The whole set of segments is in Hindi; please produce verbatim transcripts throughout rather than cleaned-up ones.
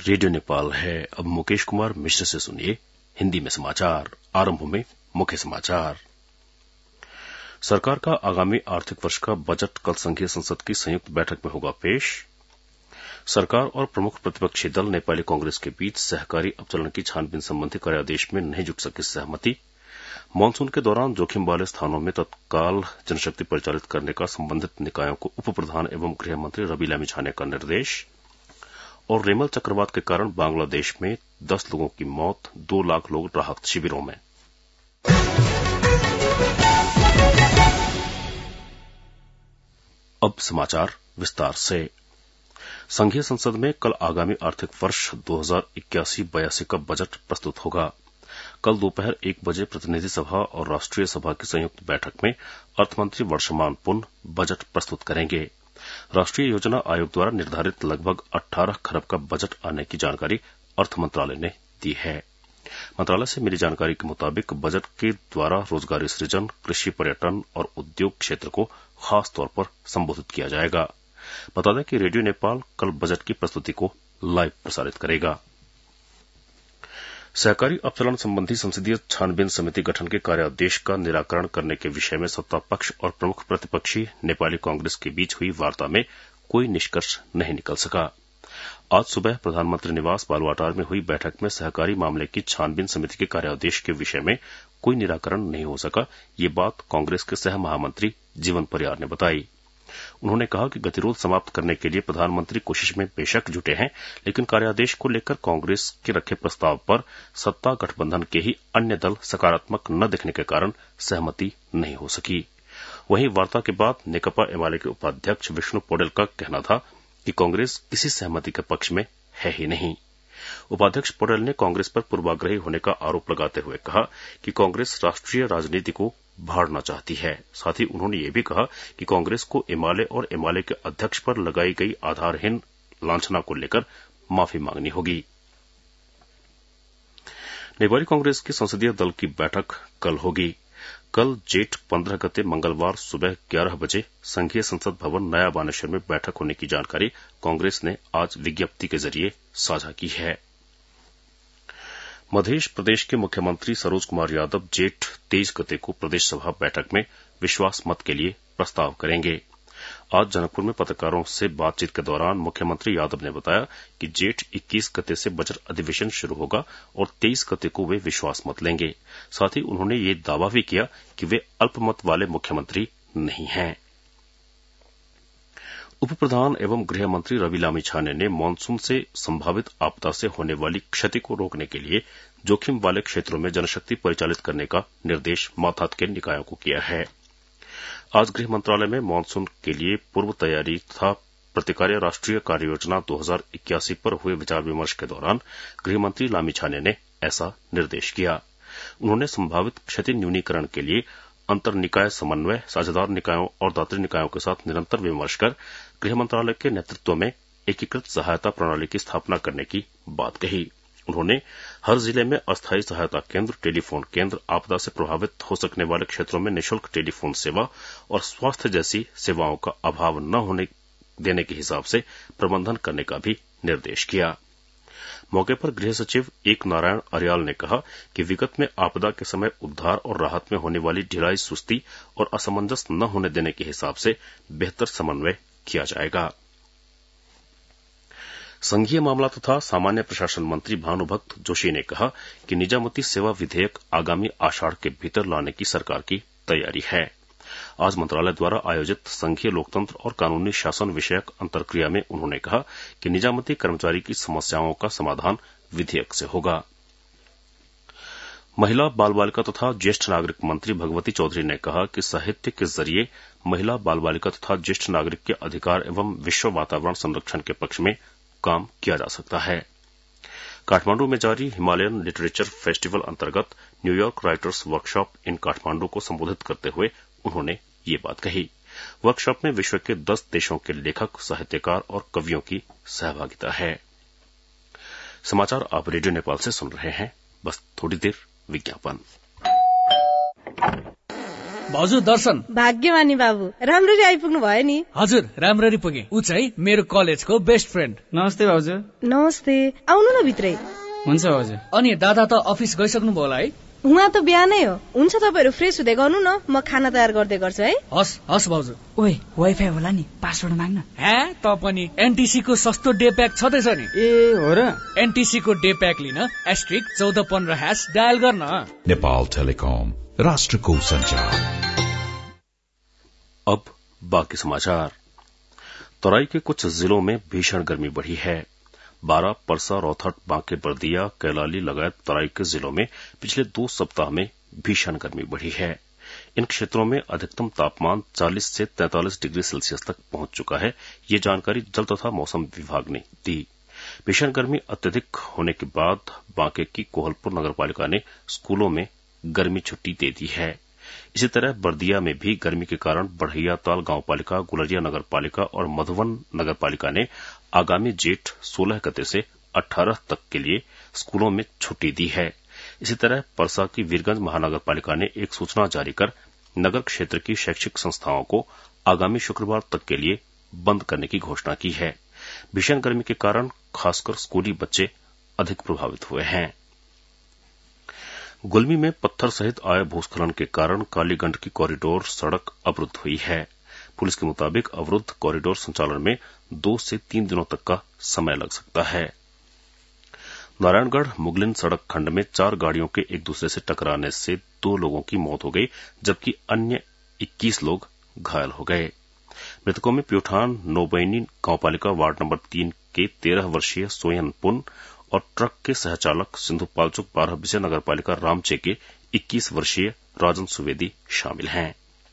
रेडियो नेपाल है। अब मुकेश कुमार मिश्र से सुनिए हिंदी में समाचार। आरंभ में मुख्य समाचार। सरकार का आगामी आर्थिक वर्ष का बजट कल संघीय संसद की संयुक्त बैठक में होगा पेश। सरकार और प्रमुख प्रतिपक्षी दल नेपाली कांग्रेस के बीच सहकारी अपचलन की छानबीन संबंधी कार्यादेश में नहीं जुट सकी सहमति। मानसून के दौरान जोखिम वाले स्थानों में तत्काल जनशक्ति परिचालित करने का संबंधित निकायों को उप प्रधान एवं गृह मंत्री रवि लामी छाने का निर्देश। और रेमल चक्रवात के कारण बांग्लादेश में दस लोगों की मौत, दो लाख लोग राहत शिविरों में। अब समाचार विस्तार से। संघीय संसद में कल आगामी आर्थिक वर्ष दो हजार इक्यासी बयासी का बजट प्रस्तुत होगा। कल दोपहर एक बजे प्रतिनिधि सभा और राष्ट्रीय सभा की संयुक्त बैठक में अर्थमंत्री वर्षमान पुन बजट प्रस्तुत करेंगे। राष्ट्रीय योजना आयोग द्वारा निर्धारित लगभग अठारह खरब का बजट आने की जानकारी अर्थ मंत्रालय ने दी है। मंत्रालय से मिली जानकारी के मुताबिक बजट के द्वारा रोजगारी सृजन, कृषि, पर्यटन और उद्योग क्षेत्र को खास तौर पर संबोधित किया जाएगा। बता दें कि रेडियो नेपाल कल बजट की प्रस्तुति को लाइव प्रसारित करेगा। सहकारी अपचलन संबंधी संसदीय छानबीन समिति गठन के कार्यादेश का निराकरण करने के विषय में सत्ता पक्ष और प्रमुख प्रतिपक्षी नेपाली कांग्रेस के बीच हुई वार्ता में कोई निष्कर्ष नहीं निकल सका। आज सुबह प्रधानमंत्री निवास बालवाटार में हुई बैठक में सहकारी मामले की छानबीन समिति के कार्यादेश के विषय में कोई निराकरण नहीं हो सका। ये बात कांग्रेस के सह महामंत्री जीवन परियार ने बताई। उन्होंने कहा कि गतिरोध समाप्त करने के लिए प्रधानमंत्री कोशिश में बेशक जुटे हैं, लेकिन कार्यादेश को लेकर कांग्रेस के रखे प्रस्ताव पर सत्ता गठबंधन के ही अन्य दल सकारात्मक न दिखने के कारण सहमति नहीं हो सकी। वहीं वार्ता के बाद नेकपा एमाले के उपाध्यक्ष विष्णु पौडेल का कहना था कि कांग्रेस किसी सहमति के पक्ष में है ही नहीं। उपाध्यक्ष पौडेल ने कांग्रेस पर पूर्वाग्रही होने का आरोप लगाते हुए कहा कि कांग्रेस राष्ट्रीय राजनीति को भाड़ना चाहती है। साथ ही उन्होंने ये भी कहा कि कांग्रेस को एमाले और एमाले के अध्यक्ष पर लगाई गई आधारहीन लांछना को लेकर माफी मांगनी होगी। नेपाली कांग्रेस की संसदीय दल की बैठक कल होगी। कल जेठ पंद्रह गते मंगलवार सुबह ग्यारह बजे संघीय संसद भवन नया बानेश्वर में बैठक होने की जानकारी कांग्रेस ने आज विज्ञप्ति के जरिए साझा की है। मध्य प्रदेश के मुख्यमंत्री सरोज कुमार यादव जेठ तेईस गते को प्रदेश सभा बैठक में विश्वास मत के लिए प्रस्ताव करेंगे। आज जनकपुर में पत्रकारों से बातचीत के दौरान मुख्यमंत्री यादव ने बताया कि जेठ इक्कीस गते से बजट अधिवेशन शुरू होगा और तेईस गते को वे विश्वास मत लेंगे। साथ ही उन्होंने ये दावा भी किया कि वे अल्पमत वाले मुख्यमंत्री नहीं हैं। उप प्रधान एवं गृह मंत्री रवि लामी छाने ने मानसून से संभावित आपदा से होने वाली क्षति को रोकने के लिए जोखिम वाले क्षेत्रों में जनशक्ति परिचालित करने का निर्देश मातहत के निकायों को किया है। आज गृह मंत्रालय में मानसून के लिए पूर्व तैयारी तथा प्रतिकार्य राष्ट्रीय कार्य योजना दो हजार इक्यासी पर हुए विचार विमर्श के दौरान गृह मंत्री लामी छाने ने ऐसा निर्देश किया। उन्होंने संभावित क्षति न्यूनीकरण के लिए अंतर निकाय समन्वय, साझेदार निकायों और दात्री निकायों के साथ निरंतर विमर्श कर गृह मंत्रालय के नेतृत्व में एकीकृत सहायता प्रणाली की स्थापना करने की बात कही। उन्होंने हर जिले में अस्थायी सहायता केंद्र, टेलीफोन केंद्र, आपदा से प्रभावित हो सकने वाले क्षेत्रों में निःशुल्क टेलीफोन सेवा और स्वास्थ्य जैसी सेवाओं का अभाव न होने देने के हिसाब से प्रबंधन करने का भी निर्देश किया। मौके पर गृह सचिव एक नारायण अरियाल ने कहा कि विगत में आपदा के समय उद्धार और राहत में होने वाली ढिलाई, सुस्ती और असमंजस न होने देने के हिसाब से बेहतर समन्वय किया जाएगा। संघीय मामला तथा सामान्य प्रशासन मंत्री भानुभक्त जोशी ने कहा कि निजामती सेवा विधेयक आगामी आषाढ़ के भीतर लाने की सरकार की तैयारी है। आज मंत्रालय द्वारा आयोजित संघीय लोकतंत्र और कानूनी शासन विषयक अंतर्क्रिया में उन्होंने कहा कि निजामती कर्मचारी की समस्याओं का समाधान विधेयक से होगा। महिला, बाल बालिका तथा ज्येष्ठ नागरिक मंत्री भगवती चौधरी ने कहा कि साहित्य के जरिए महिला, बाल बालिका तथा ज्येष्ठ नागरिक के अधिकार एवं विश्व वातावरण संरक्षण के पक्ष में काम किया जा सकता है। काठमांडू में जारी हिमालयन लिटरेचर फेस्टिवल अंतर्गत New York writers workshop in Kathmandu को संबोधित करते हुए उन्होंने ये बात कही। वर्कशॉप में विश्व के दस देशों के लेखक, साहित्यकार और कवियों की सहभागिता है। समाचार आप रेडियो नेपाल से सुन रहे हैं। बस थोड़ी देर विज्ञापन। भाउजू दर्शन। भाग्यमानी बाबु, राम्ररी आइपुग्नु भयो नि। हजुर राम्ररी पुगे। ऊ चाहिँ मेरो कलेजको बेस्ट फ्रेन्ड। नमस्ते भाउजू। नमस्ते, आउनु न भित्रै। हुन्छ भाउजू। अनि दादा त अफिस गइसक्नु भयो होला है? उहाँ त बिहानै हो। हुन्छ तपाईँहरू फ्रेस हुँदै गर्नु न, म खाना तयार गर्दै गर्छु है। हस् हस् भाउजू। ओए वाइफाई होला नि, पासवर्ड माग्न। हे त पनि एनटीसी को सस्तो डे प्याक छँदैछ नि। ए हो र? एनटीसी को डे प्याक लिन एस्ट्रिक चौध पन्ध्र हैश डायल गर्न। नेपाल टेलिकॉम, राष्ट्र को संचार। अब बाकी समाचार। तराई के कुछ जिलों में भीषण गर्मी बढ़ी है। बारा, परसा, रौथट, बांके, बर्दिया, कैलाली लगायत तराई के जिलों में पिछले दो सप्ताह में भीषण गर्मी बढ़ी है। इन क्षेत्रों में अधिकतम तापमान चालीस से तैंतालीस डिग्री सेल्सियस तक पहुंच चुका है। ये जानकारी जल तथा मौसम विभाग ने दी। भीषण गर्मी अत्यधिक होने के बाद बांके की कोहलपुर नगरपालिका ने स्कूलों में गर्मी छुट्टी दे दी है। इसी तरह बर्दिया में भी गर्मी के कारण बढ़ैयाताल गांवपालिका, गुलरिया नगरपालिका और मधुवन नगरपालिका ने आगामी जेठ सोलह गते से अठारह तक के लिए स्कूलों में छुट्टी दी है। इसी तरह परसा की वीरगंज महानगरपालिका ने एक सूचना जारी कर नगर क्षेत्र की शैक्षिक संस्थाओं को आगामी शुक्रवार तक के लिए बंद करने की घोषणा की है। भीषण गर्मी के कारण खासकर स्कूली बच्चे अधिक प्रभावित हुए हैं। गुलमी में पत्थर सहित आए भूस्खलन के कारण कालीगंड की कॉरिडोर सड़क अवरुद्ध हुई है। पुलिस के मुताबिक अवरुद्ध कॉरिडोर संचालन में दो से तीन दिनों तक का समय लग सकता है। नारायणगढ़ मुगलिन सड़क खंड में चार गाड़ियों के एक दूसरे से टकराने से दो लोगों की मौत हो गई, जबकि अन्य इक्कीस लोग घायल हो गए। मृतकों में प्योठान नोबैनी गांवपालिका वार्ड नंबर तीन के तेरह वर्षीय सोयन पुन और ट्रक के सहचालक सिंधु पालचुक बारह विजय नगरपालिका रामचे के इक्कीस वर्षीय राजन सुवेदी शामिल हैं।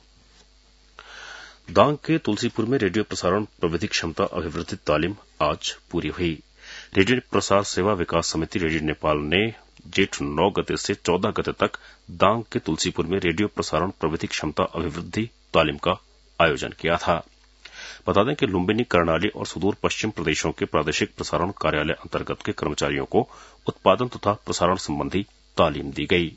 दांग के तुलसीपुर में रेडियो प्रसारण प्रविधि क्षमता अभिवृद्धि तालीम आज पूरी हुई। रेडियो प्रसार सेवा विकास समिति रेडियो नेपाल ने जेठ नौ गते से चौदह गते तक दांग के तुलसीपुर में रेडियो प्रसारण प्रविधि क्षमता अभिवृद्धि तालीम का आयोजन किया था। बता दें कि लुम्बिनी, कर्णाली और सुदूर पश्चिम प्रदेशों के प्रादेशिक प्रसारण कार्यालय अंतर्गत के कर्मचारियों को उत्पादन तथा प्रसारण संबंधी तालीम दी गई।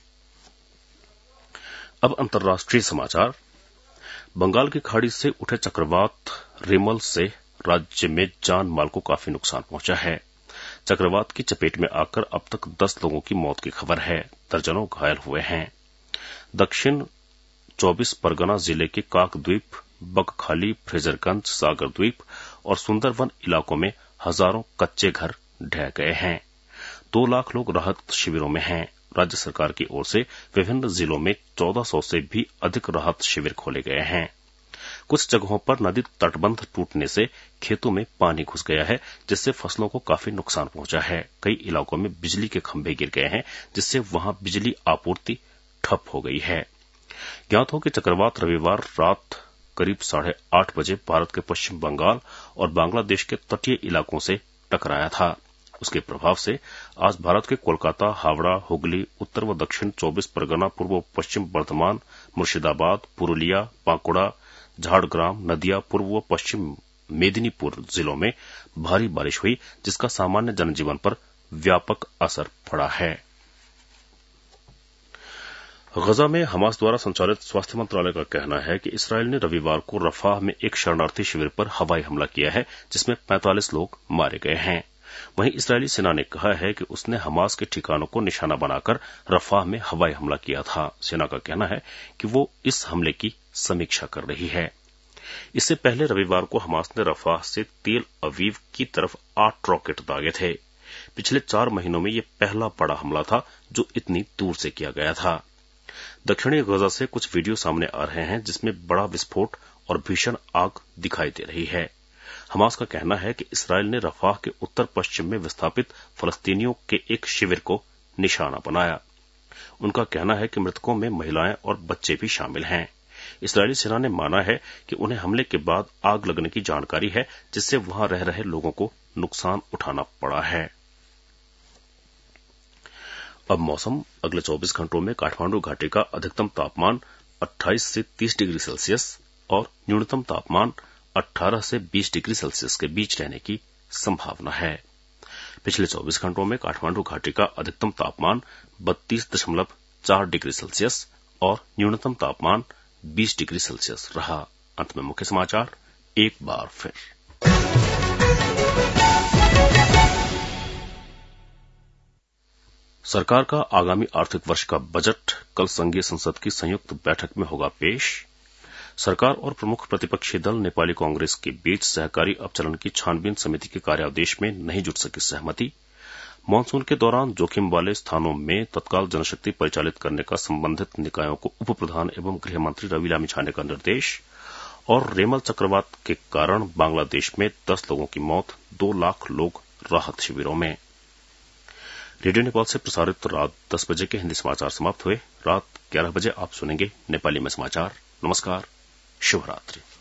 अब अंतर्राष्ट्रीय समाचार। बंगाल की खाड़ी से उठे चक्रवात रिमल से राज्य में जान माल को काफी नुकसान पहुंचा है। चक्रवात की चपेट में आकर अब तक दस लोगों की मौत की खबर है, दर्जनों घायल हुए हैं। दक्षिण चौबीस परगना जिले के काकद्वीप, बगखाली, फ्रेजरगंज, सागर द्वीप और सुंदरवन इलाकों में हजारों कच्चे घर ढह गए हैं। दो लाख लोग राहत शिविरों में हैं। राज्य सरकार की ओर से विभिन्न जिलों में चौदह सौ से भी अधिक राहत शिविर खोले गए हैं। कुछ जगहों पर नदी तटबंध टूटने से खेतों में पानी घुस गया है, जिससे फसलों को काफी नुकसान पहुंचा है। कई इलाकों में बिजली के खंभे गिर गए हैं, जिससे वहां बिजली आपूर्ति ठप हो गई है। ज्ञात हो कि चक्रवात रविवार रात करीब साढ़े आठ बजे भारत के पश्चिम बंगाल और बांग्लादेश के तटीय इलाकों से टकराया था। उसके प्रभाव से आज भारत के कोलकाता, हावड़ा, हुगली, उत्तर व दक्षिण चौबीस परगना, पूर्व पश्चिम बर्धमान, मुर्शिदाबाद, पुरुलिया, बांकुड़ा, झाड़ग्राम, नदिया, पूर्व व पश्चिम मेदिनीपुर जिलों में भारी बारिश हुई, जिसका सामान्य जनजीवन पर व्यापक असर पड़ा है। गजा में हमास द्वारा संचालित स्वास्थ्य मंत्रालय का कहना है कि इसराइल ने रविवार को रफाह में एक शरणार्थी शिविर पर हवाई हमला किया है, जिसमें पैंतालीस लोग मारे गए हैं। वहीं इस्राएली सेना ने कहा है कि उसने हमास के ठिकानों को निशाना बनाकर रफाह में हवाई हमला किया था। सेना का कहना है कि वो इस हमले की समीक्षा कर रही है। इससे पहले रविवार को हमास ने रफाह से तेल अवीव की तरफ आठ रॉकेट दागे थे। पिछले चार महीनों में ये पहला बड़ा हमला था जो इतनी दूर से किया गया था। दक्षिणी गजा से कुछ वीडियो सामने आ रहे हैं, जिसमें बड़ा विस्फोट और भीषण आग दिखाई दे रही है। हमास का कहना है कि इसराइल ने रफाह के उत्तर पश्चिम में विस्थापित फलस्तीनियों के एक शिविर को निशाना बनाया। उनका कहना है कि मृतकों में महिलाएं और बच्चे भी शामिल हैं। इसराइली सेना ने माना है कि उन्हें हमले के बाद आग लगने की जानकारी है, जिससे वहां रह रहे लोगों को नुकसान उठाना पड़ा है। अब मौसम। अगले चौबीस घंटों में काठमांडू घाटी का अधिकतम तापमान अट्ठाईस से तीस डिग्री सेल्सियस और न्यूनतम तापमान अठारह से बीस डिग्री सेल्सियस के बीच रहने की संभावना है। पिछले चौबीस घंटों में काठमांडू घाटी का अधिकतम तापमान बत्तीस दशमलव चार डिग्री सेल्सियस और न्यूनतम तापमान बीस डिग्री सेल्सियस रहा। अंत में मुख्य समाचार एक बार फिर। सरकार का आगामी आर्थिक वर्ष का बजट कल संघीय संसद की संयुक्त बैठक में होगा पेश। सरकार और प्रमुख प्रतिपक्षी दल नेपाली कांग्रेस के बीच सहकारी अपचलन की छानबीन समिति के कार्यादेश में नहीं जुट सकी सहमति। मानसून के दौरान जोखिम वाले स्थानों में तत्काल जनशक्ति परिचालित करने का संबंधित निकायों को उप प्रधान एवं गृह मंत्री रवि लामिछाने का निर्देश। और रेमल चक्रवात के कारण बांग्लादेश में दस लोगों की मौत, दो लाख लोग राहत शिविरों में। रेडियो नेपाल से प्रसारित रात दस बजे के हिंदी समाचार समाप्त हुए। रात ग्यारह बजे आप सुनेंगे नेपाली में समाचार। नमस्कार, शुभ रात्रि।